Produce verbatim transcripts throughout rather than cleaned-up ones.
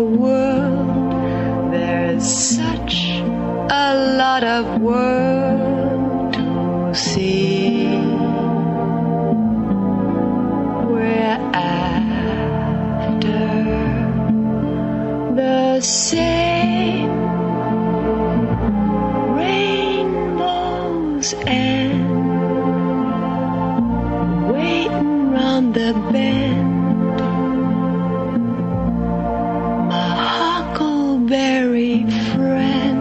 world. There's such a lot of world to see. We're after the same rainbows and waiting round the bend. My huckleberry friend,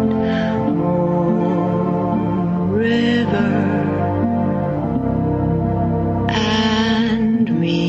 Moon River and me.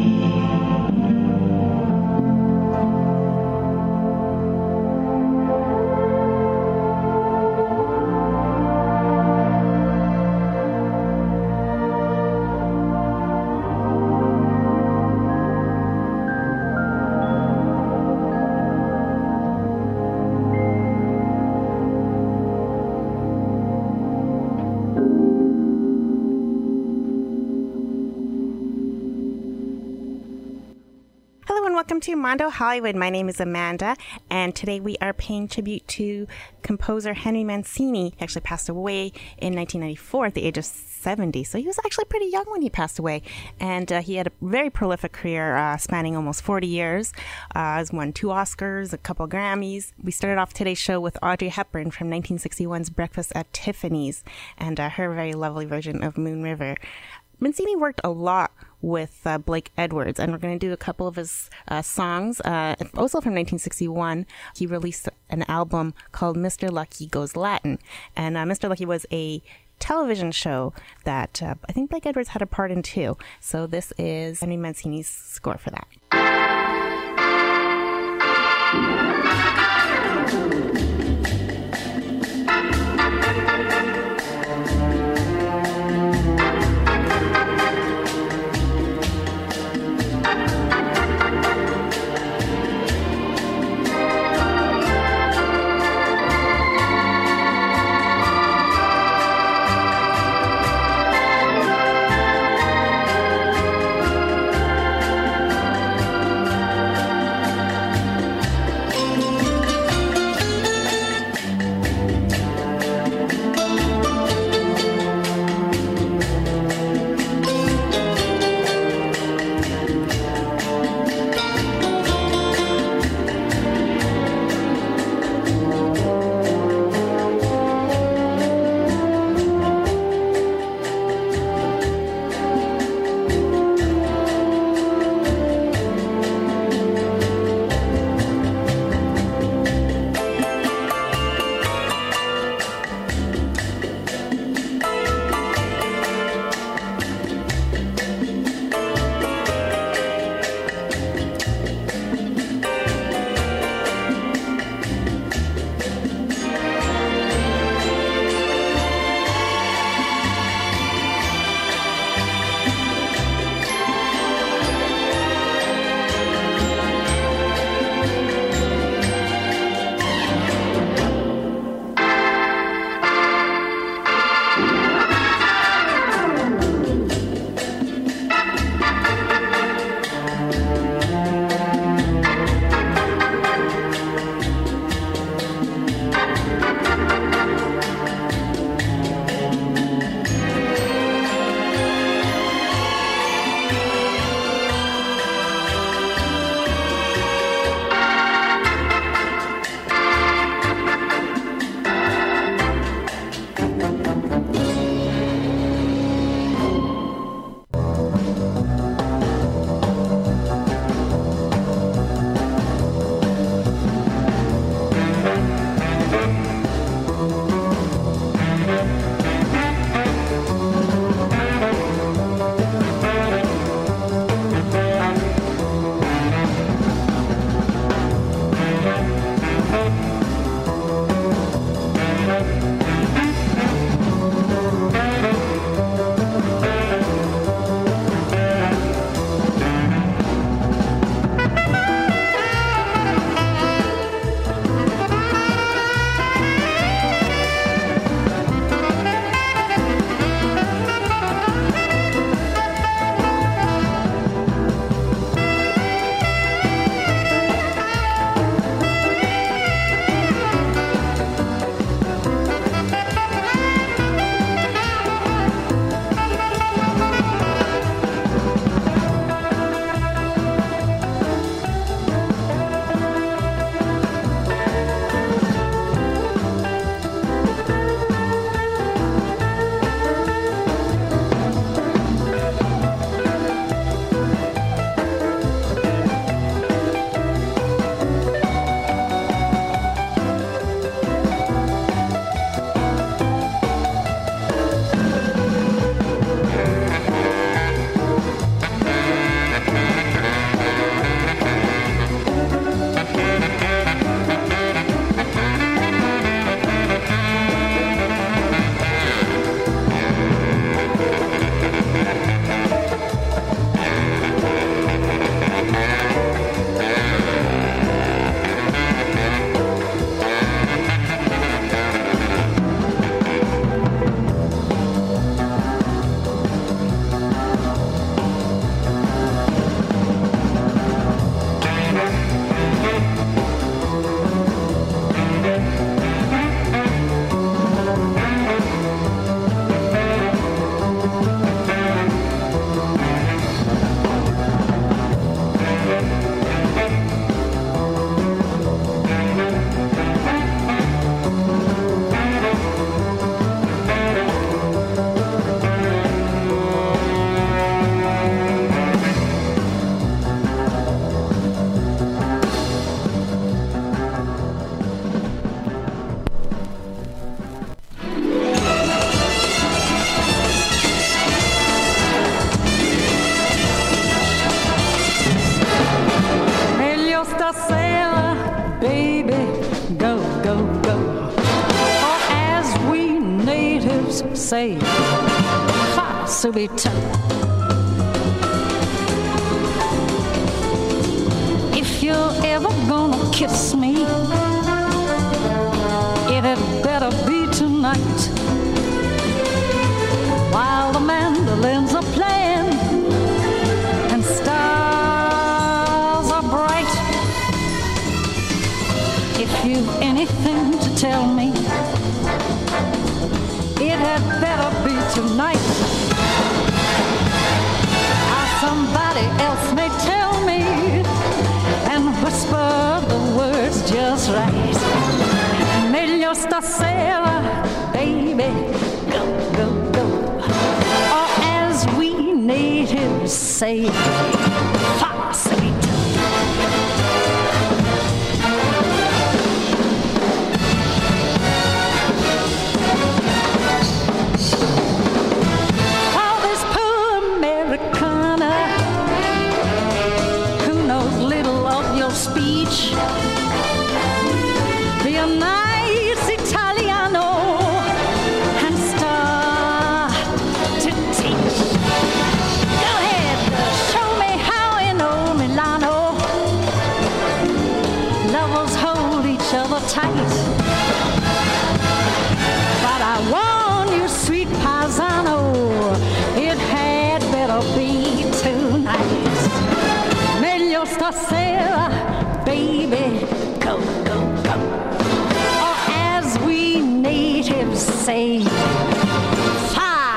Welcome to Mondo Hollywood. My name is Amanda, and today we are paying tribute to composer Henry Mancini. He actually passed away in nineteen ninety-four at the age of seventy, so he was actually pretty young when he passed away. And uh, he had a very prolific career uh, spanning almost forty years. Uh, he's won two Oscars, a couple Grammys. We started off today's show with Audrey Hepburn from nineteen sixty-one's Breakfast at Tiffany's and uh, her very lovely version of Moon River. Mancini worked a lot with uh, Blake Edwards, and we're going to do a couple of his uh, songs. Uh, also from nineteen sixty-one, he released an album called Mister Lucky Goes Latin. And uh, Mister Lucky was a television show that uh, I think Blake Edwards had a part in too. So this is Henry Mancini's score for that. say, fa, subito. If you're ever gonna kiss me, it had better be tonight. While the mandolins are playing and stars are bright. If you've anything to tell me, it had better be tonight. Or somebody else may tell me and whisper the words just right. Meglio stasera, baby, go, go, go. Or as we natives say, fa, subito. Speech, be a nice Italiano and start to teach. Go ahead, show me how in old Milano lovers hold each other tight. But I warn you, sweet paisano, it had better be tonight. Meglio stasera, baby, go, go, go. Or as we natives say, fa,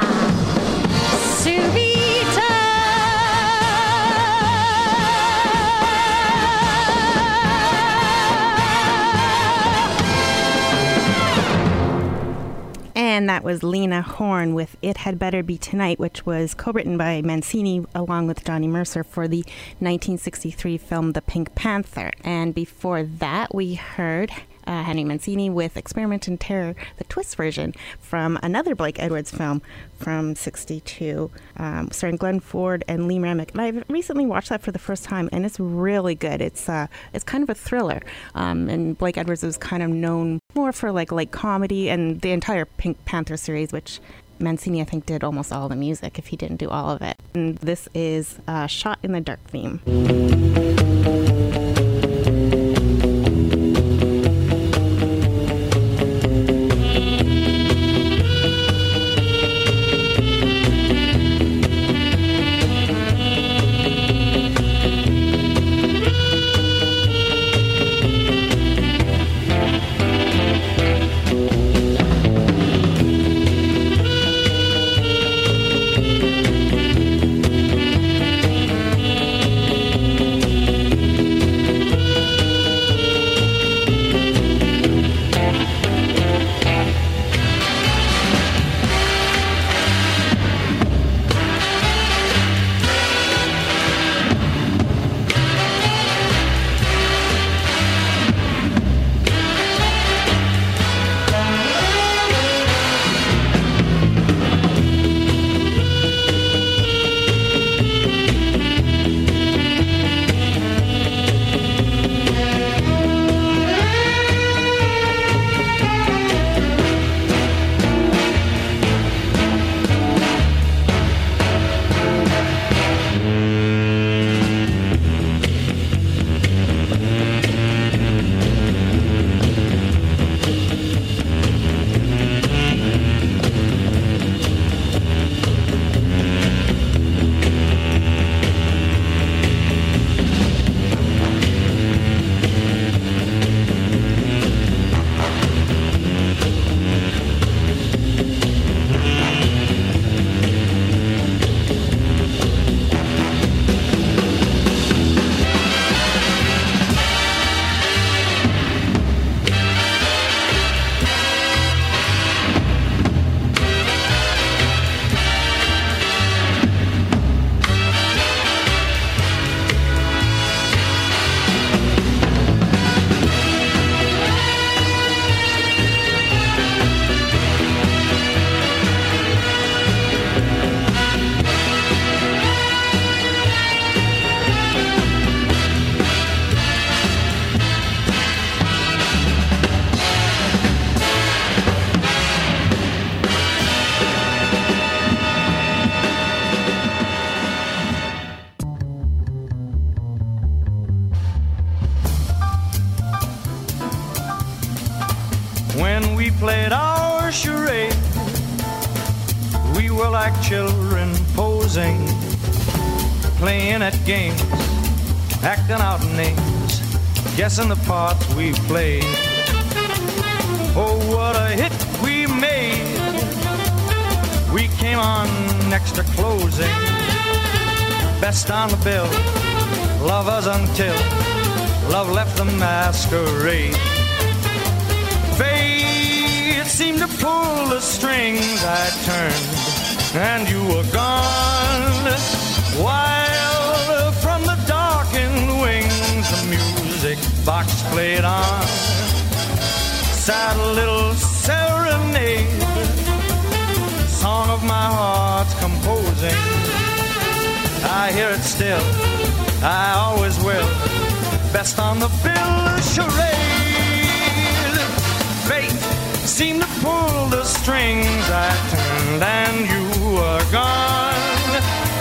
subito. And that was Lena Horne with It Had Better Be Tonight, which was co-written by Mancini along with Johnny Mercer for the nineteen sixty-three film The Pink Panther. And before that, we heard uh, Henry Mancini with Experiment in Terror, the twist version from another Blake Edwards film from sixty-two, um, starring Glenn Ford and Lee Remick. And I've recently watched that for the first time, and it's really good. It's uh, it's kind of a thriller, um, and Blake Edwards is kind of known more for like like comedy, and the entire Pink Panther series, which Mancini I think did almost all the music, if he didn't do all of it. And this is uh, Shot in the Dark theme. when we played our charade. We were like children posing, playing at games, acting out names, guessing the parts we played. Oh, what a hit we made. We came on next to closing, best on the bill, lovers until love left the masquerade. Fate seemed to pull the strings. I turned and you were gone, while from the darkened wings the music box played on. Sad little serenade, song of my heart's composing. I hear it still, I always will, best on the bill charade. Fate seemed to pull the strings. I turned and you were gone,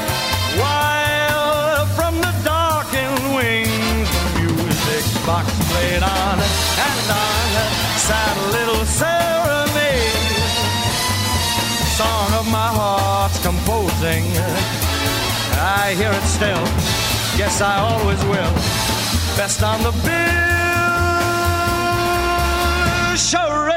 while from the darkened wings the music box played on and on. Sad little serenade, song of my heart's composing. I hear it still, yes I always will, best on the bill charade.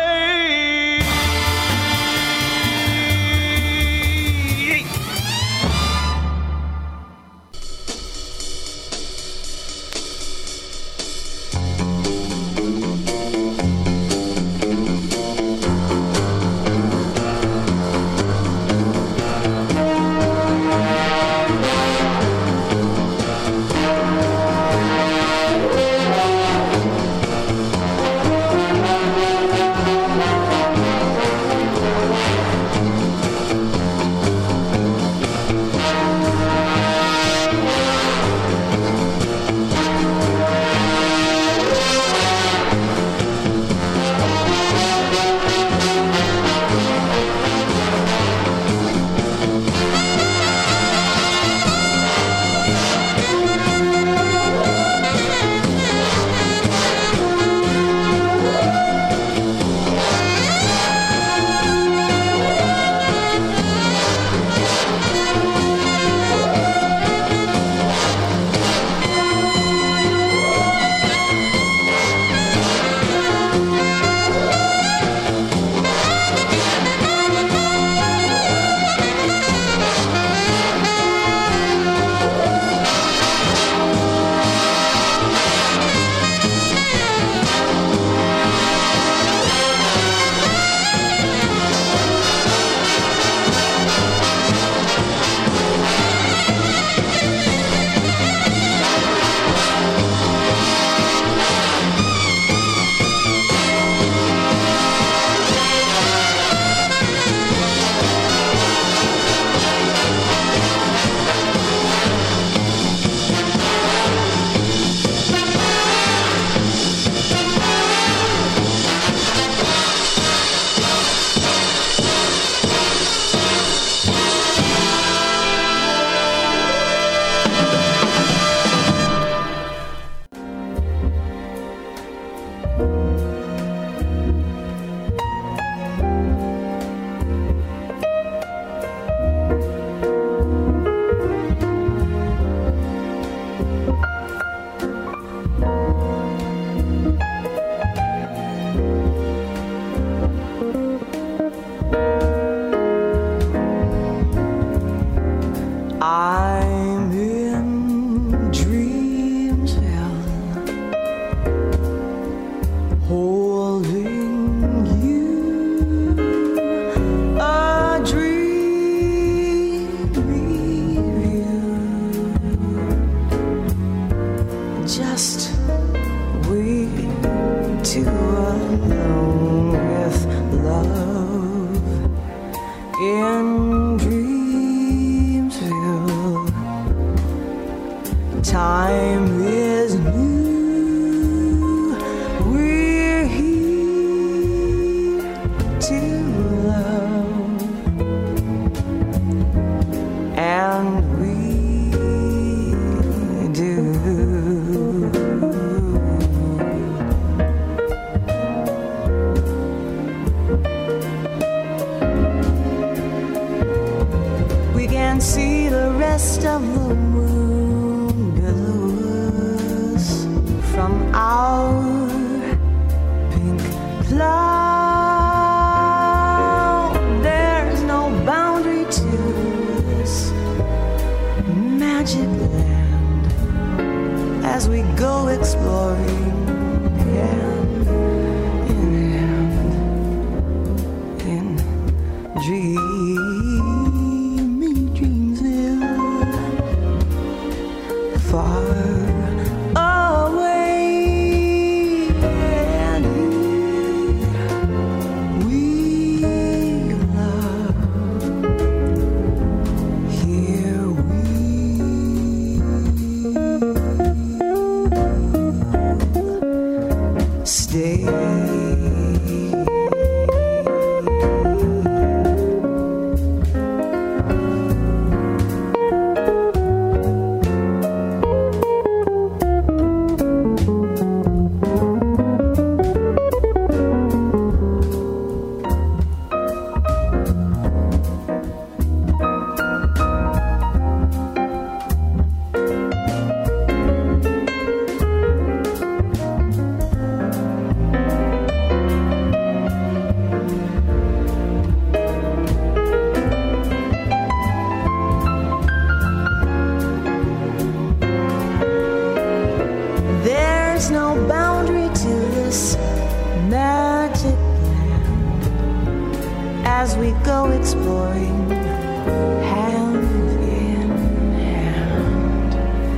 There's no boundary to this magic land as we go exploring hand in hand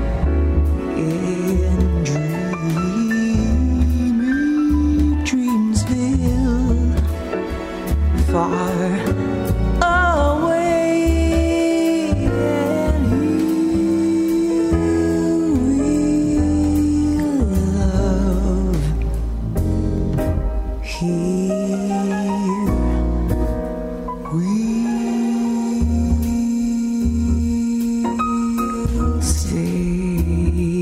in dreamy Dreamsville, far away, and we'll stay.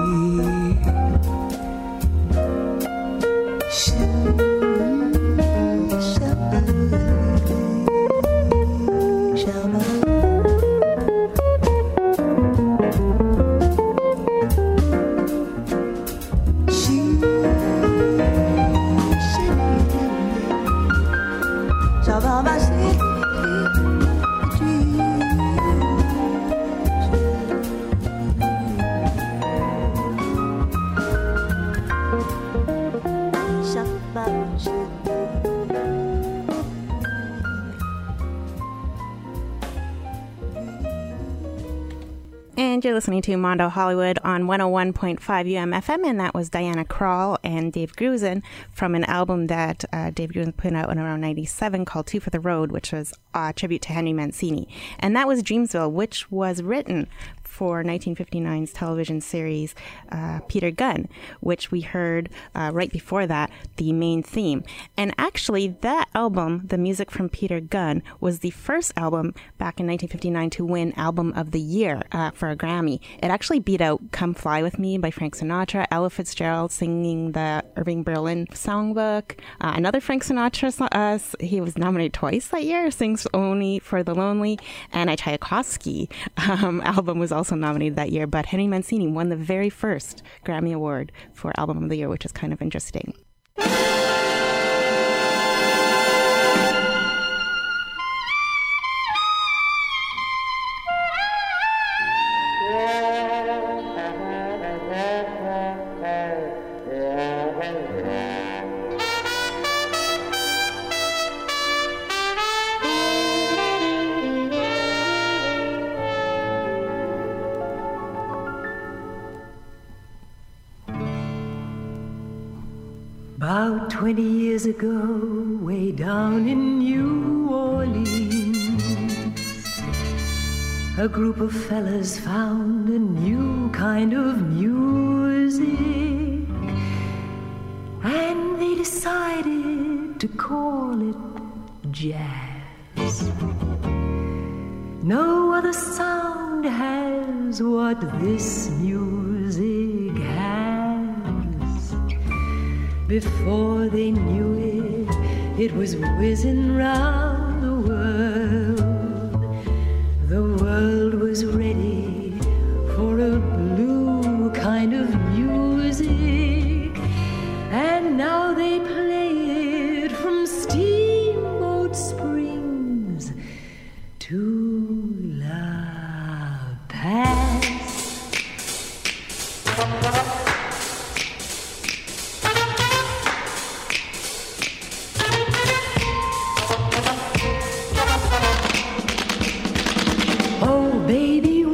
And you're listening to Mondo Hollywood on one oh one point five U M F M, and that was Diana Krall and Dave Grusin from an album that uh, Dave Grusin put out in around ninety-seven called Two for the Road, which was a tribute to Henry Mancini. And that was Dreamsville, which was written for nineteen fifty-nine's television series uh, Peter Gunn, which we heard uh, right before that, the main theme. And actually, that album, the music from Peter Gunn, was the first album back in nineteen fifty-nine to win Album of the Year uh, for a Grammy. It actually beat out Come Fly With Me by Frank Sinatra, Ella Fitzgerald singing the Irving Berlin songbook, uh, another Frank Sinatra song, uh, he was nominated twice that year, Sings Only for the Lonely, and a Tchaikovsky um, album was also nominated that year, but Henry Mancini won the very first Grammy Award for Album of the Year, which is kind of interesting. About twenty years ago, way down in New Orleans, a group of fellas found a new kind of music, and they decided to call it jazz. No other sound has what this music has. Before they knew it, it was whizzing round the world. The world was ready for a blue kind of music, and now they play it from Steamboat Springs to La Paz. Oh, baby,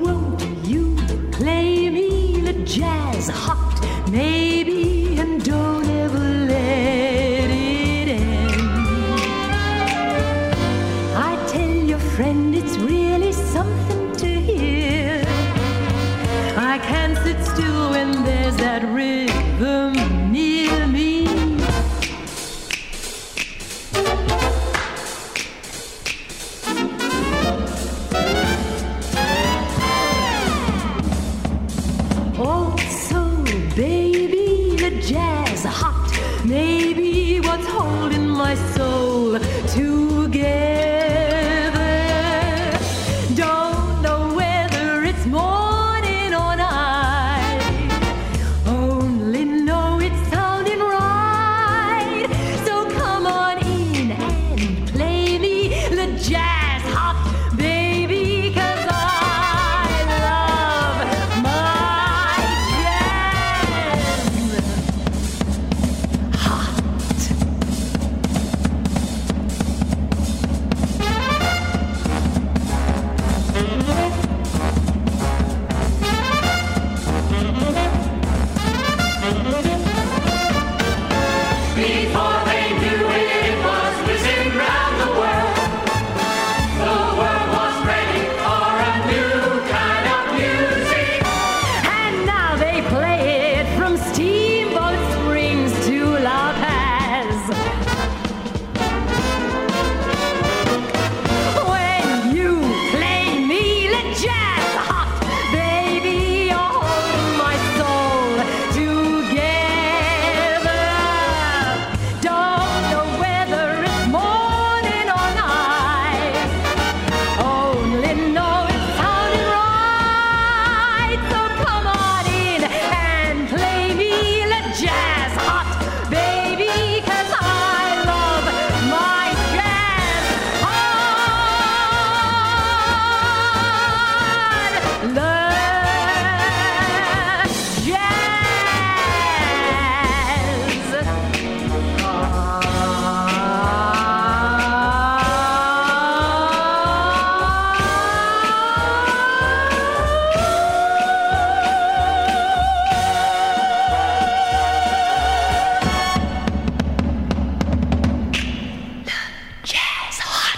what's holding my soul together. Don't know whether it's morning or night, only know it's sounding right. So come on in and play me the jazz hop, baby, 'cause I love my jazz hot. Before they knew it, it was whizzing round the world. The world was ready for a new kind of music. And now they play it from Steamboat Springs to La Paz. When you play me the jazz hop, baby, you're holding my soul together. Don't know whether it's morning or night, only know it's sounding right. So come on in and play me the jazz hot, baby, 'cause I love my jazz hot. The jazz jazz hot.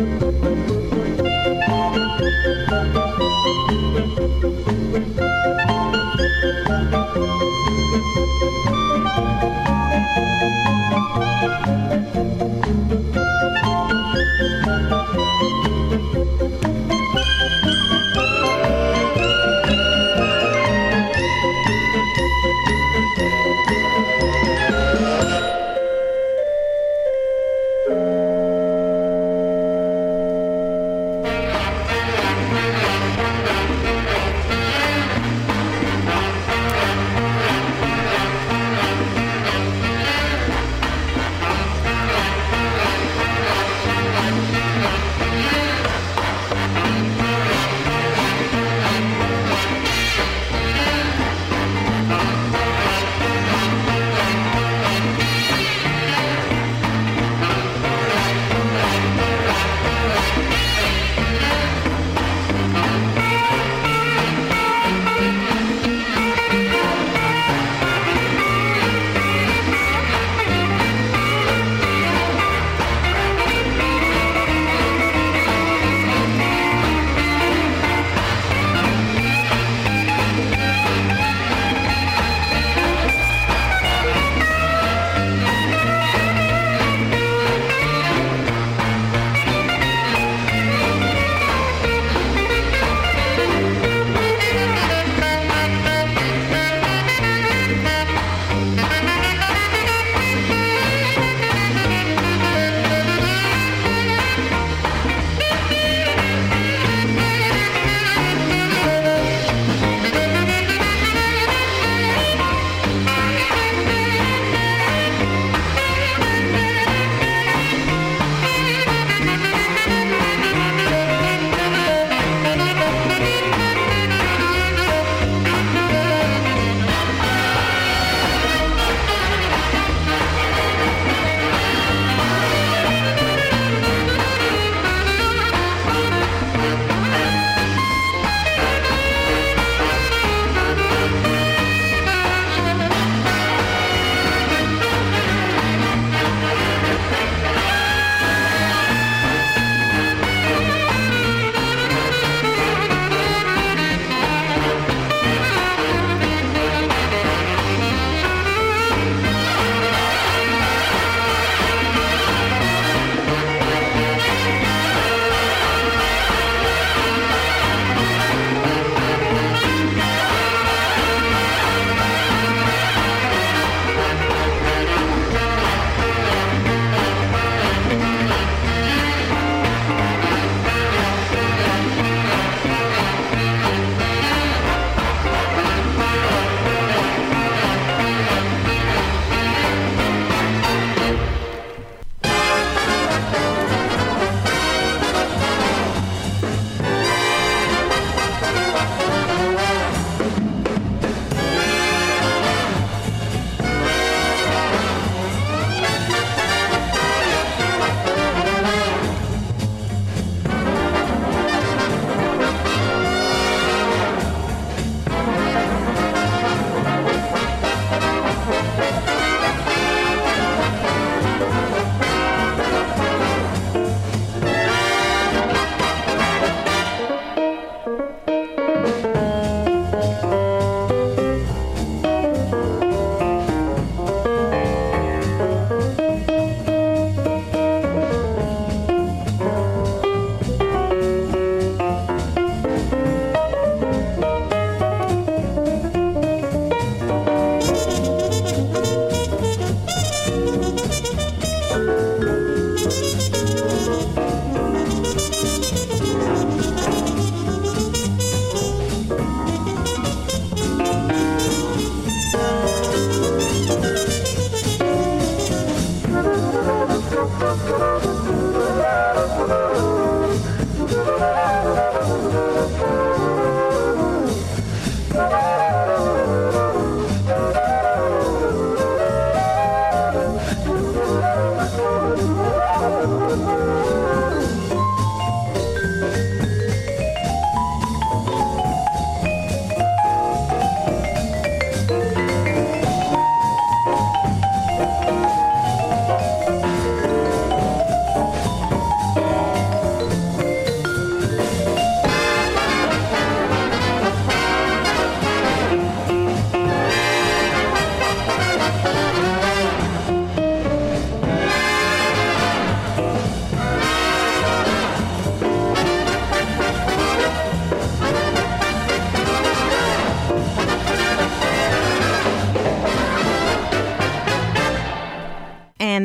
Thank you.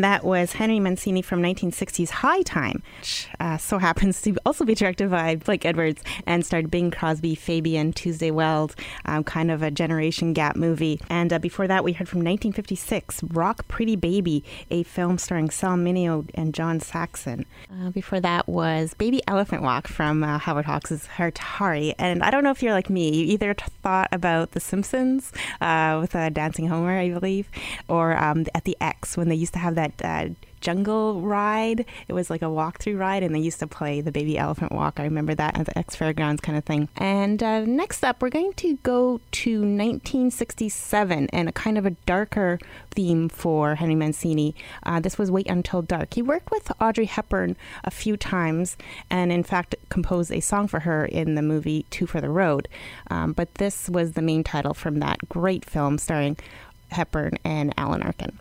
that was Henry Mancini from nineteen sixties High Time, which uh, so happens to also be directed by Blake Edwards and starred Bing Crosby, Fabian, Tuesday Weld, um, kind of a generation gap movie. And uh, before that, we heard from nineteen fifty-six, Rock Pretty Baby, a film starring Sal Mineo and John Saxon. Uh, before that was Baby Elephant Walk from uh, Howard Hawks' Hartari. And I don't know if you're like me, you either t- thought about The Simpsons uh, with uh, Dancing Homer, I believe, or um, at the X when they used to have that uh, jungle ride. It was like a walkthrough ride, and they used to play the Baby Elephant Walk. I remember that at the X Fairgrounds kind of thing. And uh, next up, we're going to go to nineteen sixty-seven and a kind of a darker theme for Henry Mancini. Uh, this was Wait Until Dark. He worked with Audrey Hepburn a few times and, in fact, composed a song for her in the movie Two for the Road. Um, but this was the main title from that great film starring Hepburn and Alan Arkin.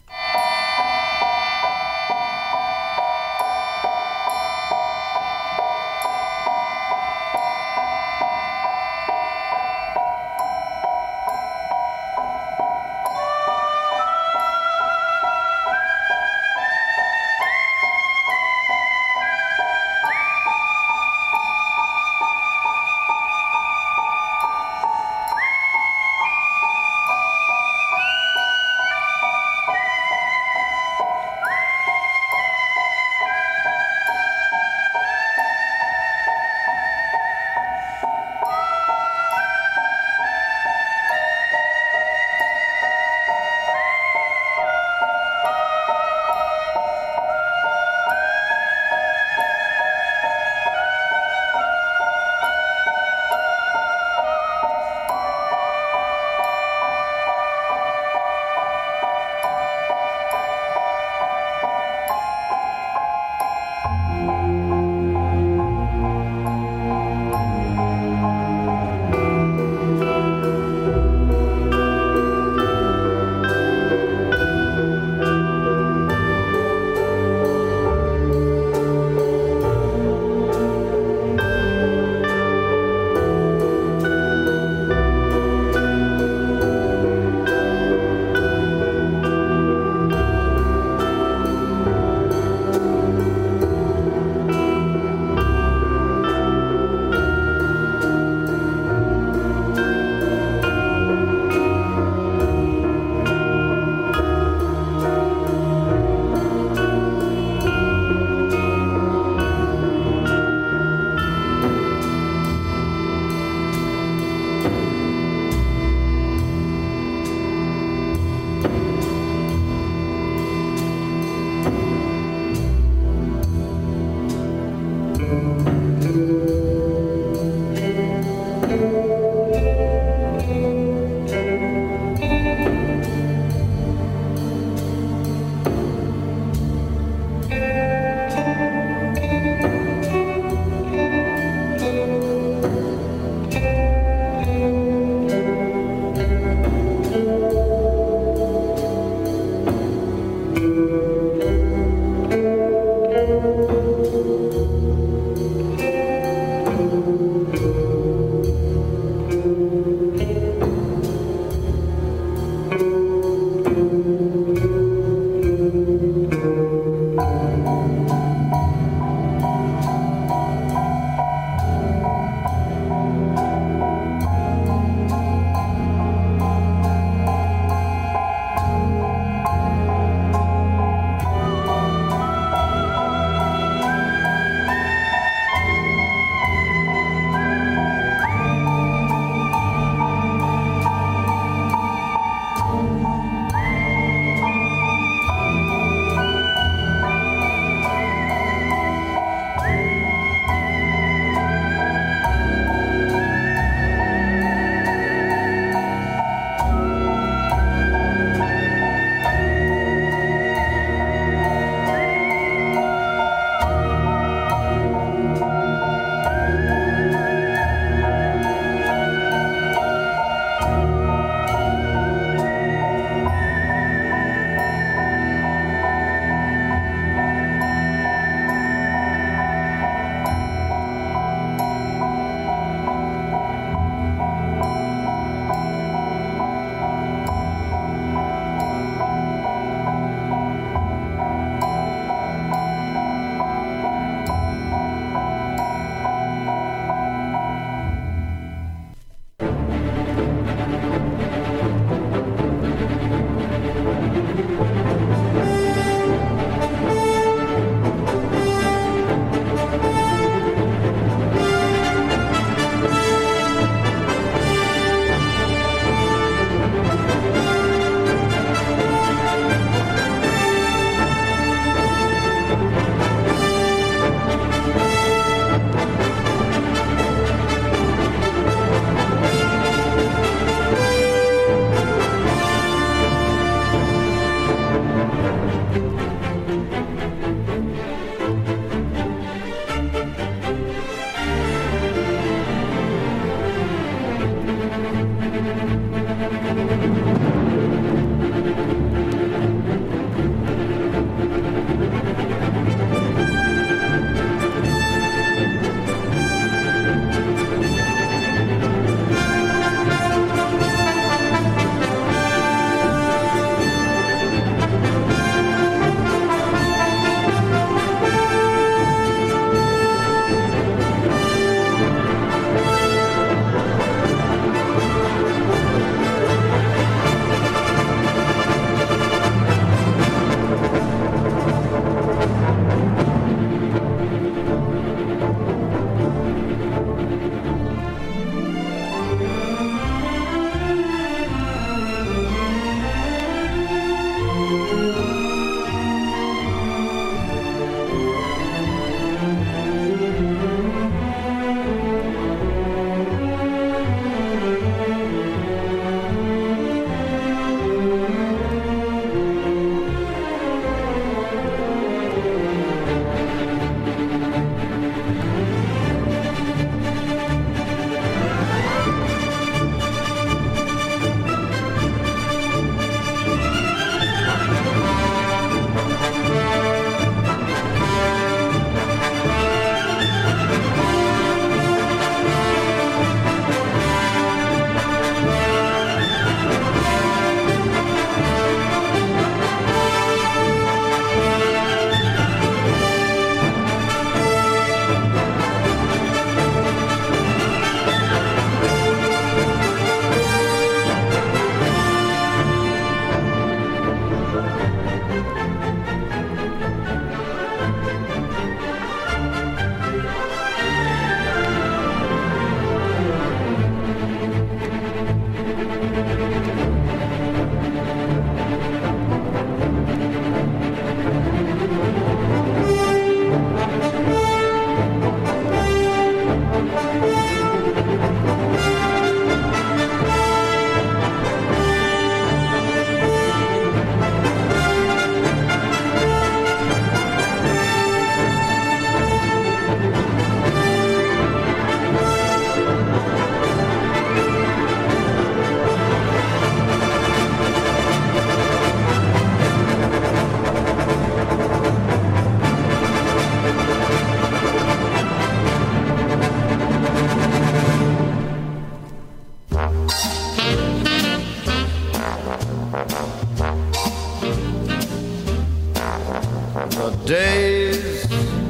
days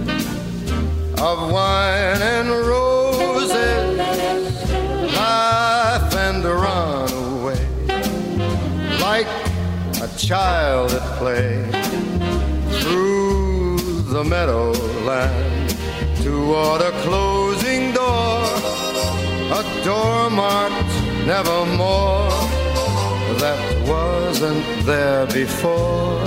of wine and roses, laugh and run away like a child at play through the meadowland toward a closing door, a door marked nevermore that wasn't there before.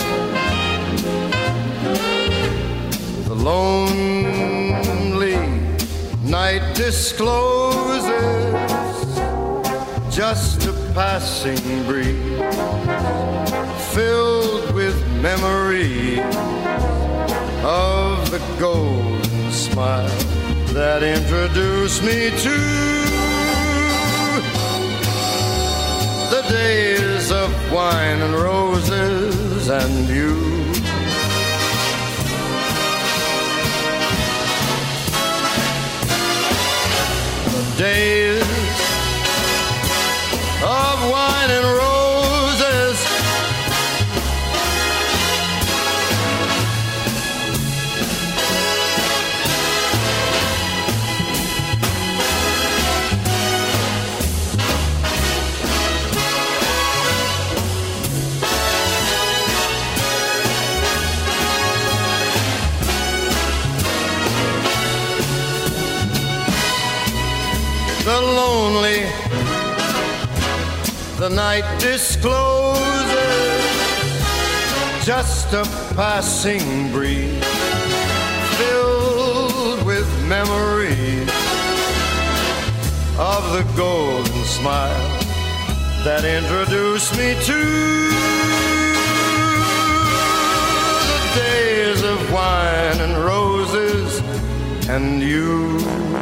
The lonely night discloses just a passing breeze filled with memories of the golden smile that introduced me to the days of wine and roses and you. The days of wine and roses, the lonely, the night discloses just a passing breeze filled with memories of the golden smile that introduced me to the days of wine and roses and you.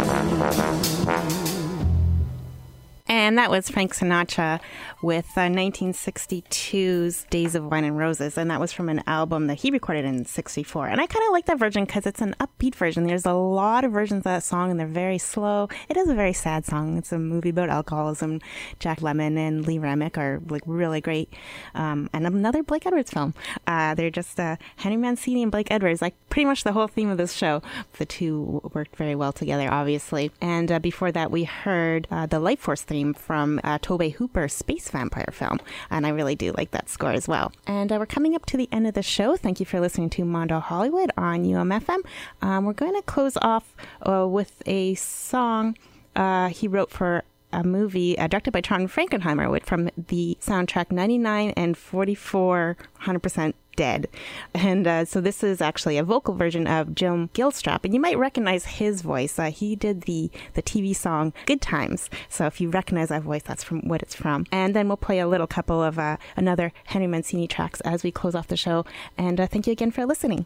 And that was Frank Sinatra with uh, nineteen sixty-two's Days of Wine and Roses. And that was from an album that he recorded in sixty-four. And I kind of like that version because it's an upbeat version. There's a lot of versions of that song and they're very slow. It is a very sad song. It's a movie about alcoholism. Jack Lemmon and Lee Remick are like really great. Um, and another Blake Edwards film. Uh, they're just uh, Henry Mancini and Blake Edwards, like pretty much the whole theme of this show. The two worked very well together, obviously. And uh, before that, we heard uh, the Life Force theme from uh, Tobe Hooper's Space Vampire film. And I really do like that score as well. And uh, we're coming up to the end of the show. Thank you for listening to Mondo Hollywood on U M F M. Um, we're going to close off uh, with a song uh, he wrote for a movie uh, directed by John Frankenheimer with, from the soundtrack ninety-nine and forty-four one hundred percent Dead. And uh, so this is actually a vocal version of Jim Gilstrap, and you might recognize his voice. Uh, he did the the T V song Good Times, so if you recognize that voice, that's from what it's from. And then we'll play a little couple of uh, another Henry Mancini tracks as we close off the show. And uh, thank you again for listening.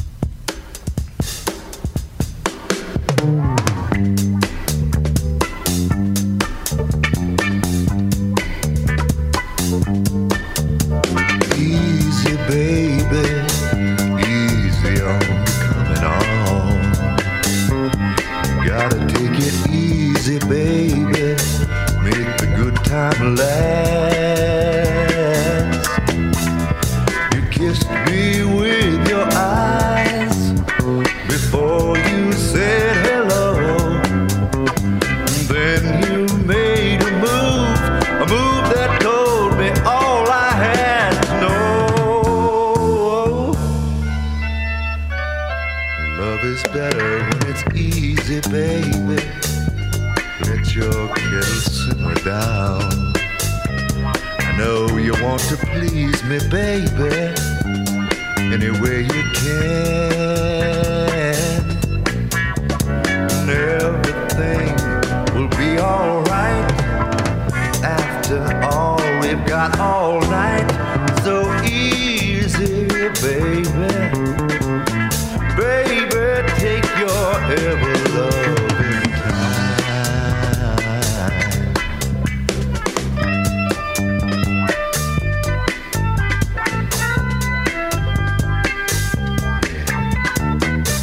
Easy, baby, easy on coming on. Gotta take it easy, baby, make the good time last. You kissed me with your eyes before you said hello. Then you made a move, a move that told me all I had to know. Love is better when it's easy, baby. Let your kettle simmer down. I know you want to please me, baby, any way you can. And everything will be alright. After all, we've got all night. So easy, baby. Baby, take your ever-loving time.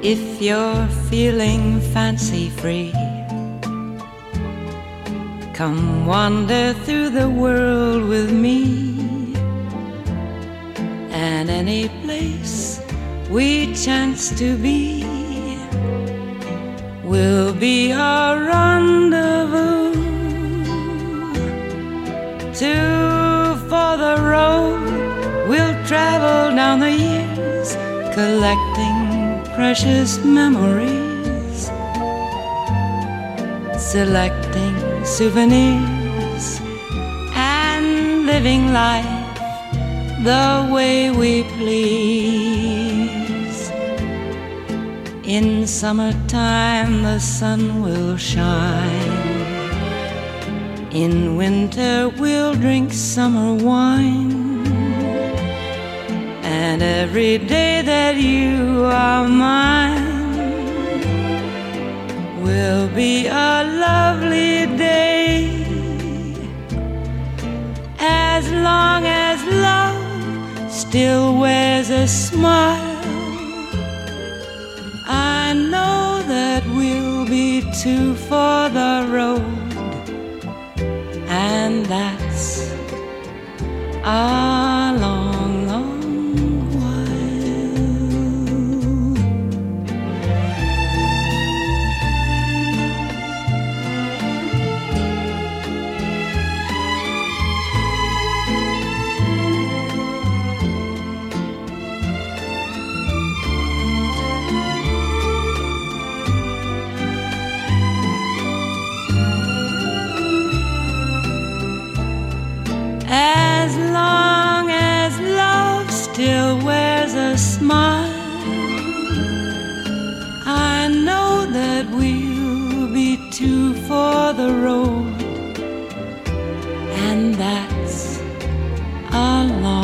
If you're feeling fancy free, come wander through the world with me, and any place we chance to be will be our rendezvous. Two for the road, we'll travel down the years, collecting precious memories, selecting souvenirs, and living life the way we please. In summertime the sun will shine, in winter we'll drink summer wine, and every day that you are mine will be a lovely day. As long as love still wears a smile, I know that we'll be two for the road, and that's a long, long as long as love still wears a smile, I know that we'll be two for the road, and that's a long